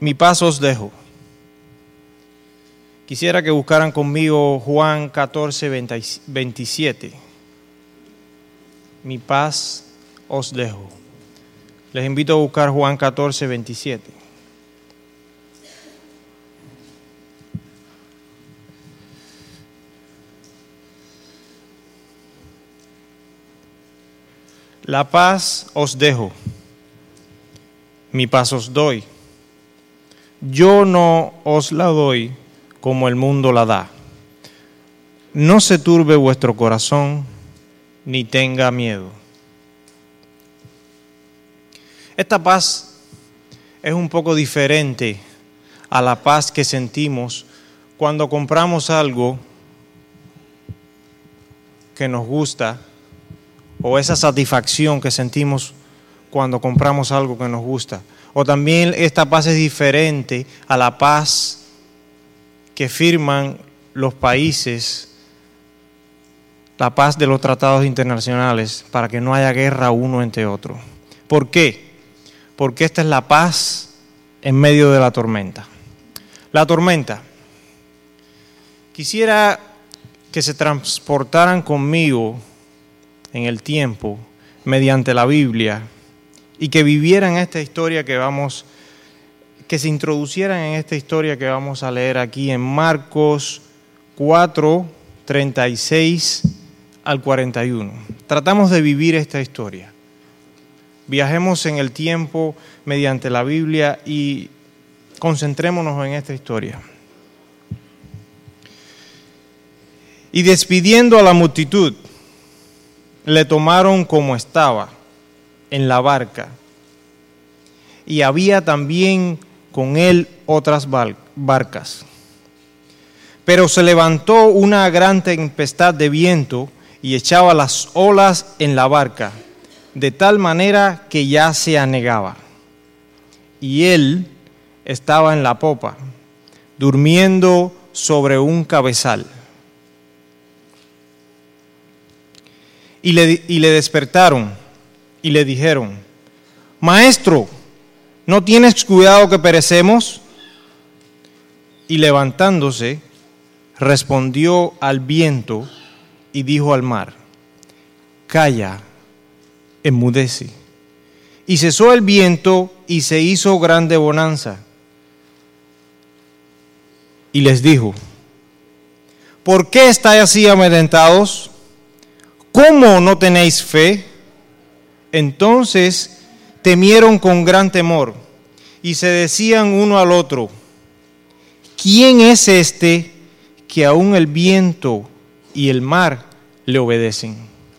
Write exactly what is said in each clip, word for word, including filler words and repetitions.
Mi paz os dejo. Quisiera que buscaran conmigo Juan catorce, veintisiete. Mi paz os dejo. Les invito a buscar Juan catorce, veintisiete. La paz os dejo, mi paz os doy. Yo no os la doy como el mundo la da. No se turbe vuestro corazón, ni tenga miedo. Esta paz es un poco diferente a la paz que sentimos cuando compramos algo que nos gusta, o esa satisfacción que sentimos cuando compramos algo que nos gusta. O también esta paz es diferente a la paz que firman los países, la paz de los tratados internacionales, para que no haya guerra uno entre otros. ¿Por qué? Porque esta es la paz en medio de la tormenta. La tormenta. Quisiera que se transportaran conmigo en el tiempo, mediante la Biblia, y que vivieran esta historia que vamos, que se introducieran en esta historia que vamos a leer aquí en Marcos cuatro, treinta y seis al cuarenta y uno. Tratamos de vivir esta historia. Viajemos en el tiempo mediante la Biblia y concentrémonos en esta historia. Y despidiendo a la multitud, le tomaron como estaba, en la barca, y había también con él otras barcas. Pero se levantó una gran tempestad de viento y echaba las olas en la barca, de tal manera que ya se anegaba. Y él estaba en la popa, durmiendo sobre un cabezal. Y le, y le despertaron y le dijeron: Maestro, ¿no tienes cuidado que perecemos? Y levantándose, respondió al viento y dijo al mar: Calla, enmudece. Y cesó el viento y se hizo grande bonanza. Y les dijo: ¿por qué estáis así amedrentados? ¿Cómo no tenéis fe? Entonces temieron con gran temor y se decían uno al otro: ¿quién es este que aún el viento y el mar le obedecen?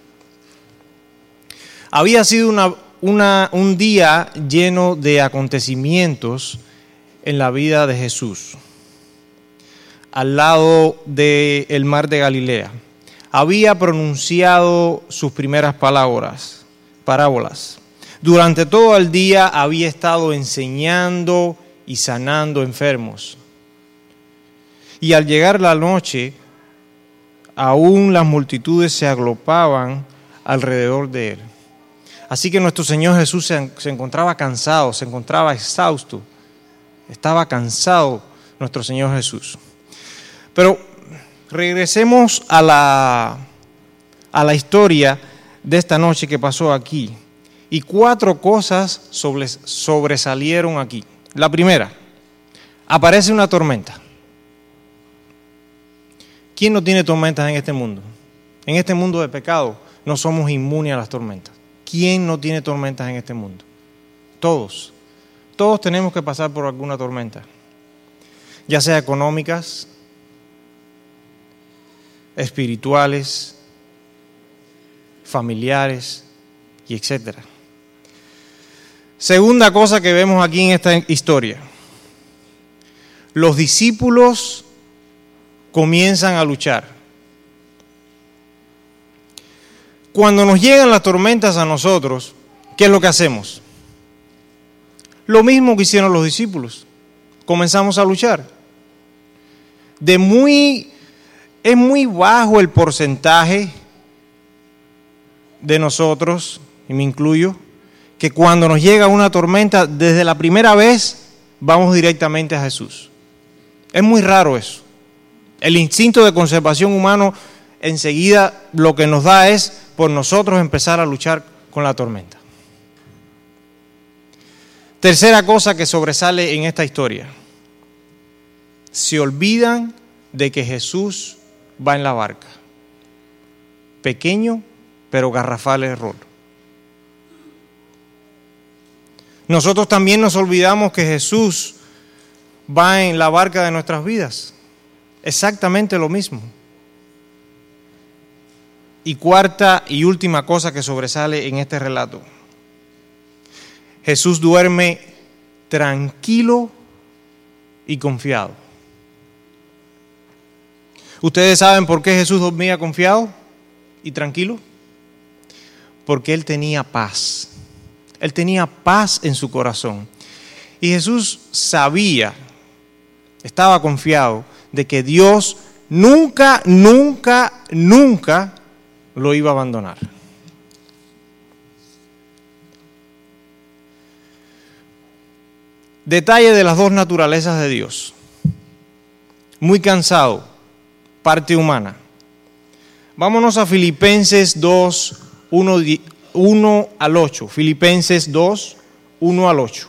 Había sido una, una, un día lleno de acontecimientos en la vida de Jesús, al lado del mar de Galilea. Había pronunciado sus primeras palabras, parábolas. Durante todo el día había estado enseñando y sanando enfermos. Y al llegar la noche, aún las multitudes se agolpaban alrededor de él. Así que nuestro Señor Jesús se, se encontraba cansado, se encontraba exhausto. Estaba cansado nuestro Señor Jesús. Pero regresemos a la, a la historia de esta noche que pasó aquí. Y cuatro cosas sobre, sobresalieron aquí. La primera, aparece una tormenta. ¿Quién no tiene tormentas en este mundo? En este mundo de pecado no somos inmunes a las tormentas. ¿Quién no tiene tormentas en este mundo? Todos. Todos tenemos que pasar por alguna tormenta. Ya sea económicas, espirituales, familiares y etcétera. Segunda cosa que vemos aquí en esta historia. Los discípulos comienzan a luchar. Cuando nos llegan las tormentas a nosotros, ¿qué es lo que hacemos? Lo mismo que hicieron los discípulos. Comenzamos a luchar. De muy, es muy bajo el porcentaje de nosotros, y me incluyo, que cuando nos llega una tormenta, desde la primera vez vamos directamente a Jesús. Es muy raro eso. El instinto de conservación humano enseguida lo que nos da es por nosotros empezar a luchar con la tormenta. Tercera cosa que sobresale en esta historia. Se olvidan de que Jesús va en la barca. Pequeño, pero garrafal error. Nosotros también nos olvidamos que Jesús va en la barca de nuestras vidas. Exactamente lo mismo. Y cuarta y última cosa que sobresale en este relato. Jesús duerme tranquilo y confiado. ¿Ustedes saben por qué Jesús dormía confiado y tranquilo? Porque Él tenía paz. Él tenía paz en su corazón. Y Jesús sabía, estaba confiado de que Dios nunca, nunca, nunca lo iba a abandonar. Detalle de las dos naturalezas de Dios. Muy cansado, parte humana. Vámonos a Filipenses dos, uno al ocho. Filipenses dos, uno al ocho.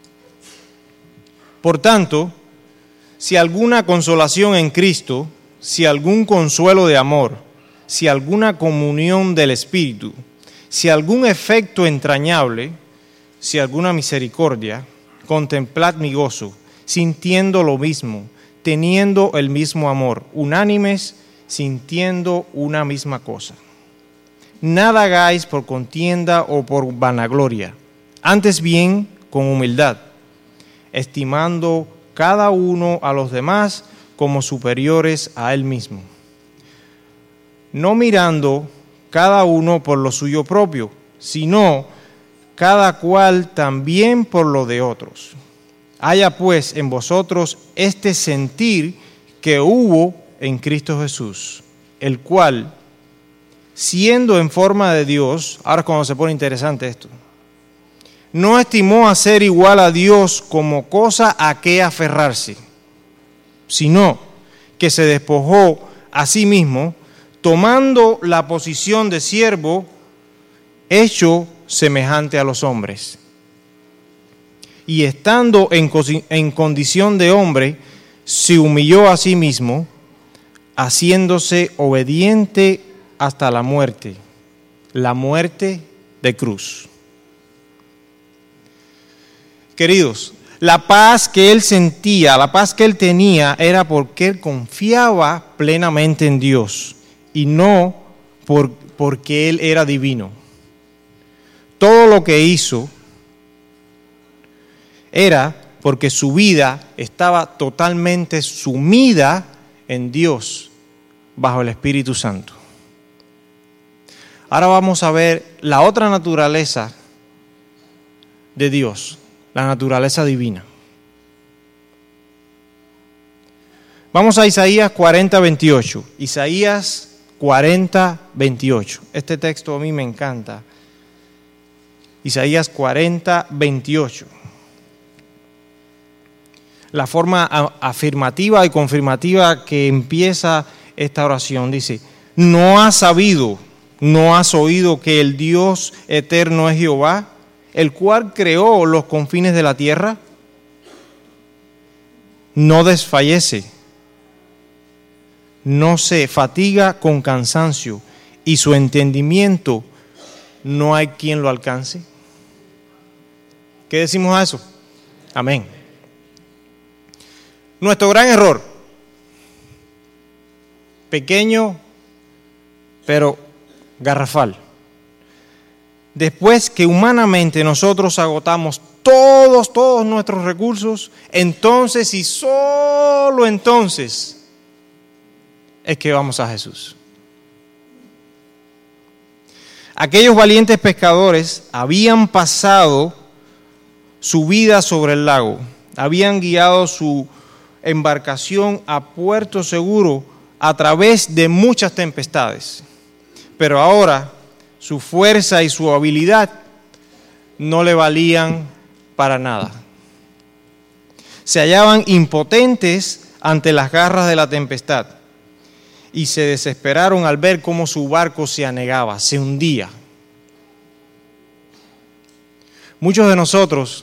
Por tanto, si alguna consolación en Cristo, si algún consuelo de amor, si alguna comunión del Espíritu, si algún efecto entrañable, si alguna misericordia, contemplad mi gozo, sintiendo lo mismo, teniendo el mismo amor, unánimes, sintiendo una misma cosa. Nada hagáis por contienda o por vanagloria, antes bien con humildad, estimando cada uno a los demás como superiores a él mismo, no mirando cada uno por lo suyo propio, sino cada cual también por lo de otros. Haya pues en vosotros este sentir que hubo en Cristo Jesús, el cual, siendo en forma de Dios, ahora es cuando se pone interesante esto, no estimó a ser igual a Dios como cosa a que aferrarse, sino que se despojó a sí mismo, tomando la posición de siervo, hecho semejante a los hombres. Y estando en, en condición de hombre, se humilló a sí mismo, haciéndose obediente hasta la muerte, la muerte de cruz. Queridos, la paz que él sentía, la paz que él tenía, era porque él confiaba plenamente en Dios y no por, porque él era divino. Todo lo que hizo era porque su vida estaba totalmente sumida en Dios, bajo el Espíritu Santo. Ahora vamos a ver la otra naturaleza de Dios, la naturaleza divina. Vamos a Isaías cuarenta, veintiocho. Isaías cuarenta, veintiocho. Este texto a mí me encanta. Isaías cuarenta, veintiocho. La forma afirmativa y confirmativa que empieza esta oración dice: ¿no has sabido, no has oído que el Dios eterno es Jehová, el cual creó los confines de la tierra? No desfallece, no se fatiga con cansancio, y su entendimiento no hay quien lo alcance. ¿Qué decimos a eso? Amén. Nuestro gran error, pequeño pero garrafal. Después que humanamente nosotros agotamos todos, todos nuestros recursos, entonces y solo entonces es que vamos a Jesús. Aquellos valientes pescadores habían pasado su vida sobre el lago, habían guiado su embarcación a puerto seguro a través de muchas tempestades, pero ahora su fuerza y su habilidad no le valían para nada. se hallaban impotentes ante las garras de la tempestad y se desesperaron al ver cómo su barco se anegaba, se hundía. Muchos de nosotros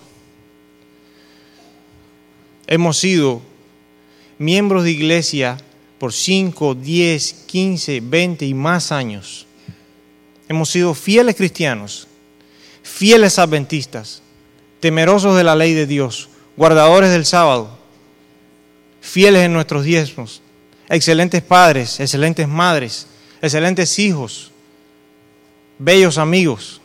hemos sido miembros de iglesia por cinco, diez, quince, veinte y más años. Hemos sido fieles cristianos, fieles adventistas, temerosos de la ley de Dios, guardadores del sábado, fieles en nuestros diezmos, excelentes padres, excelentes madres, excelentes hijos, bellos amigos.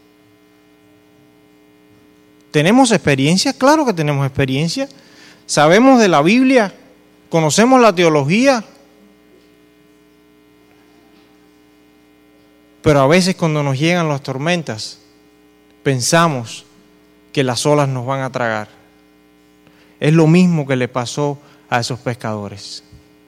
¿Tenemos experiencia? Claro que tenemos experiencia. ¿Sabemos de la Biblia? ¿Conocemos la teología? Pero a veces cuando nos llegan las tormentas, pensamos que las olas nos van a tragar. Es lo mismo que le pasó a esos pescadores.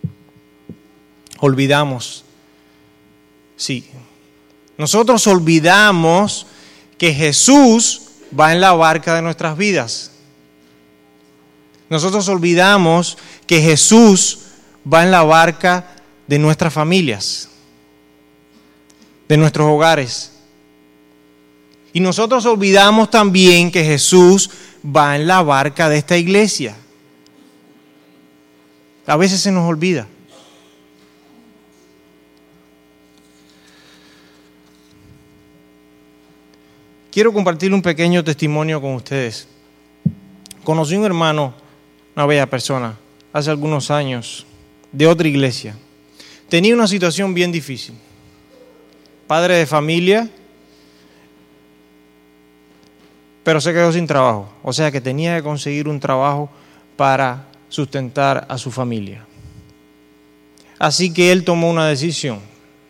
Olvidamos, sí, nosotros olvidamos que Jesús va en la barca de nuestras vidas. Nosotros olvidamos que Jesús va en la barca de nuestras familias, de nuestros hogares. Y nosotros olvidamos también que Jesús va en la barca de esta iglesia. A veces se nos olvida. Quiero compartir un pequeño testimonio con ustedes. Conocí un hermano, una bella persona, hace algunos años, de otra iglesia. Tenía una situación bien difícil. Padre de familia, pero se quedó sin trabajo. O sea que tenía que conseguir un trabajo para sustentar a su familia. Así que él tomó una decisión.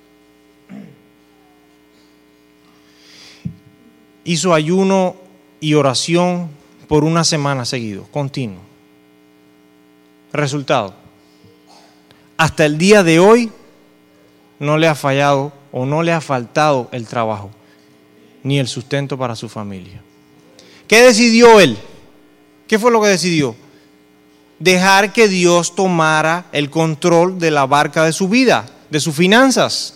Hizo ayuno y oración por una semana seguido, continuo. Resultado, hasta el día de hoy no le ha fallado o no le ha faltado el trabajo, ni el sustento para su familia. ¿Qué decidió él? ¿Qué fue lo que decidió? Dejar que Dios tomara el control de la barca de su vida, de sus finanzas.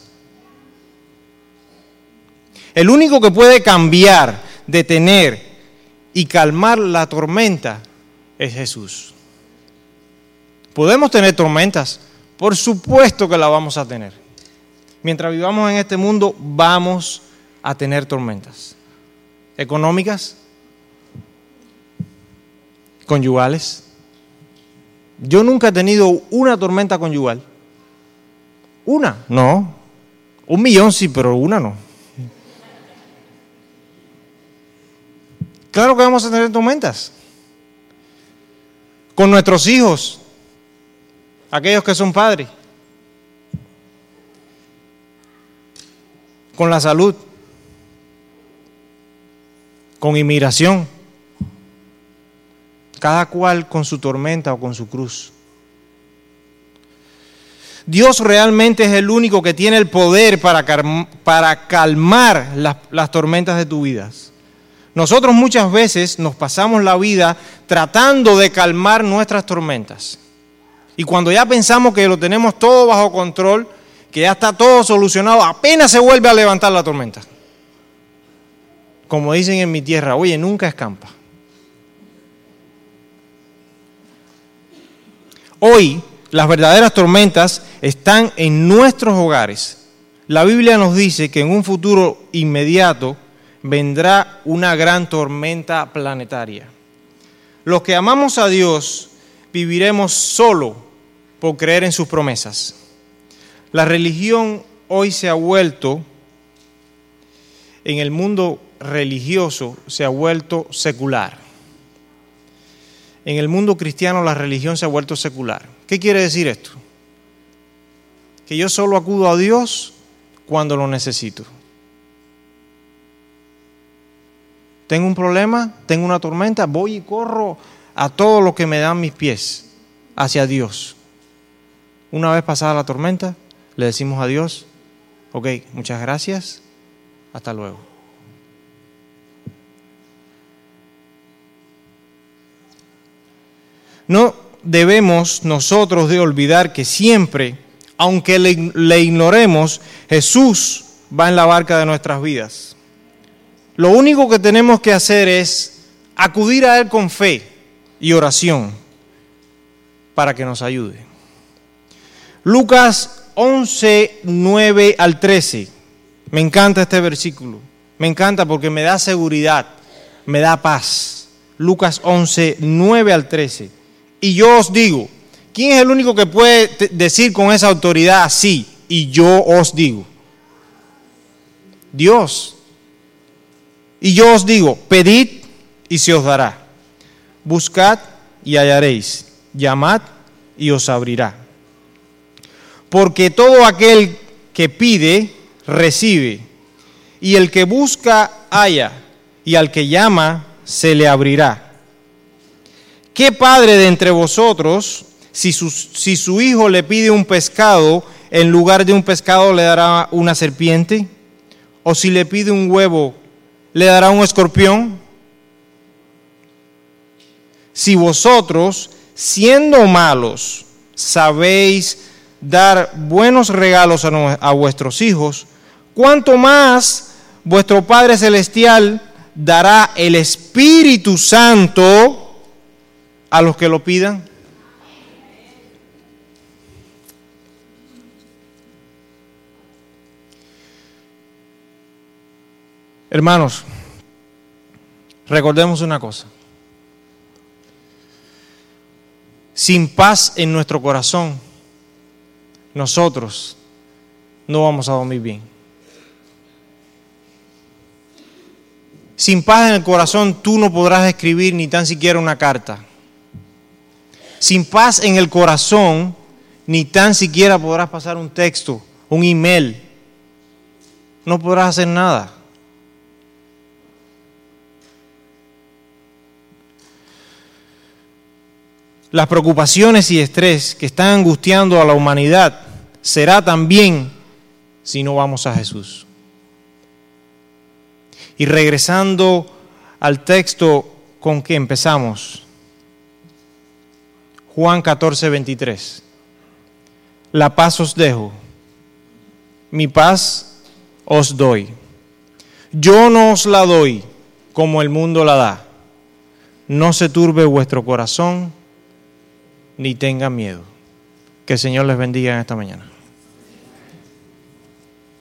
El único que puede cambiar, detener y calmar la tormenta es Jesús. ¿Podemos tener tormentas? Por supuesto que la vamos a tener. Mientras vivamos en este mundo, vamos a tener tormentas. Económicas, conyugales. Yo nunca he tenido una tormenta conyugal. Una, no. Un millón sí, pero una no. Claro que vamos a tener tormentas. Con nuestros hijos, aquellos que son padres. Con la salud. Con inmigración. Cada cual con su tormenta o con su cruz. Dios realmente es el único que tiene el poder para, para calmar las, las tormentas de tu vida. Nosotros muchas veces nos pasamos la vida tratando de calmar nuestras tormentas. Y cuando ya pensamos que lo tenemos todo bajo control, que ya está todo solucionado, apenas se vuelve a levantar la tormenta. Como dicen en mi tierra, oye, nunca escampa. Hoy, las verdaderas tormentas están en nuestros hogares. La Biblia nos dice que en un futuro inmediato vendrá una gran tormenta planetaria. Los que amamos a Dios viviremos solo por creer en sus promesas. La religión hoy se ha vuelto, en el mundo religioso, se ha vuelto secular. En el mundo cristiano la religión se ha vuelto secular. ¿Qué quiere decir esto? Que yo solo acudo a Dios cuando lo necesito. Tengo un problema, tengo una tormenta, voy y corro a todo lo que me dan mis pies, hacia Dios. Una vez pasada la tormenta, le decimos a Dios, ok, muchas gracias, hasta luego. no debemos nosotros de olvidar que siempre, aunque le, le ignoremos, Jesús va en la barca de nuestras vidas. Lo único que tenemos que hacer es acudir a Él con fe y oración para que nos ayude. Lucas once, nueve al trece. Me encanta este versículo. Me encanta porque me da seguridad, me da paz. Lucas once, nueve al trece. Y yo os digo, ¿quién es el único que puede t- decir con esa autoridad así? Y yo os digo. Dios. Y yo os digo, pedid y se os dará. Buscad y hallaréis. Llamad y os abrirá. Porque todo aquel que pide, recibe. Y el que busca, halla. Y al que llama, se le abrirá. ¿Qué padre de entre vosotros, si su, si su hijo le pide un pescado, en lugar de un pescado le dará una serpiente? ¿O si le pide un huevo, le dará un escorpión? Si vosotros, siendo malos, sabéis dar buenos regalos a, no, a vuestros hijos, ¿cuánto más vuestro Padre Celestial dará el Espíritu Santo a los que lo pidan? Hermanos, recordemos una cosa. Sin paz en nuestro corazón, nosotros no vamos a dormir bien. Sin paz en el corazón, tú no podrás escribir ni tan siquiera una carta. Sin paz en el corazón, ni tan siquiera podrás pasar un texto, un email. No podrás hacer nada. Las preocupaciones y estrés que están angustiando a la humanidad será también si no vamos a Jesús. Y regresando al texto con que empezamos, Juan catorce, veintitrés. La paz os dejo, mi paz os doy. Yo no os la doy como el mundo la da. No se turbe vuestro corazón, ni tenga miedo. Que el Señor les bendiga en esta mañana.